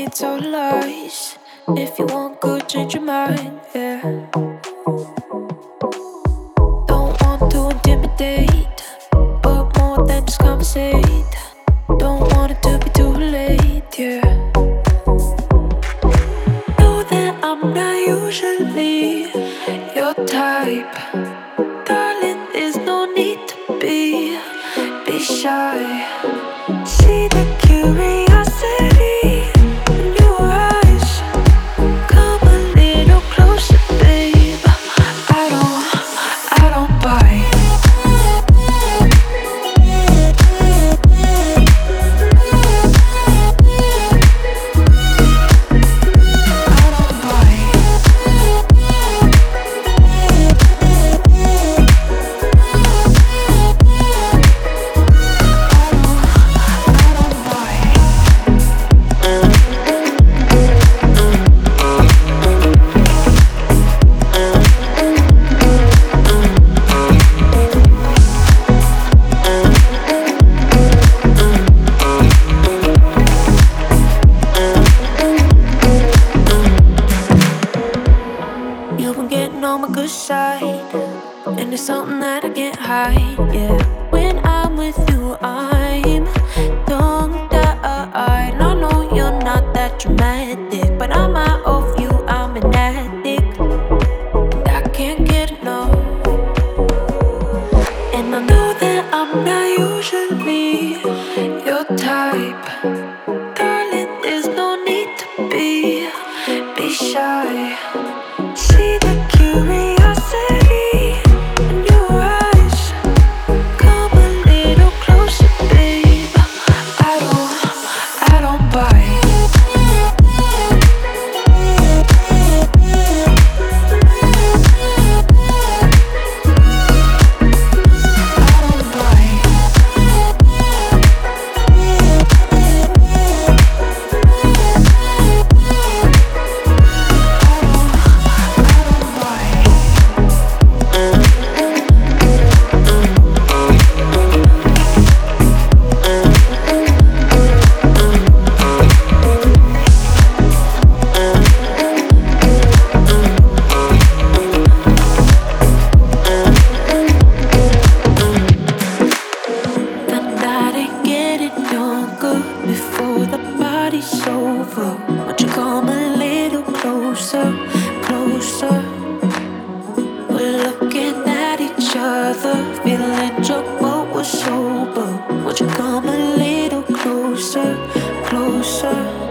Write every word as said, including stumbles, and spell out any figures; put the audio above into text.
it's all lies. If you want good, change your mind, yeah. Don't want to intimidate, but more than just conversate. Don't want it to be too late, yeah. Know that I'm not usually your type, darling. There's no need to be, be shy. See the curiosity in your eyes. Come a little closer, babe. I don't, I don't bite. You've been getting on my good side, and it's something that I can't hide, yeah. When I'm with you, I'm tongue-tied. And I know you're not that dramatic, but I'm out of you, I'm an addict, and I can't get enough. And I know that I'm not usually your type, darling. There's no need to be, be shy. See the curiosity in your eyes. Come a little closer, babe. I don't, I don't bite. I don't bite. Before the party's over, won't you come a little closer, closer? We're looking at each other, feeling drunk but we're sober. Won't you come a little closer, closer?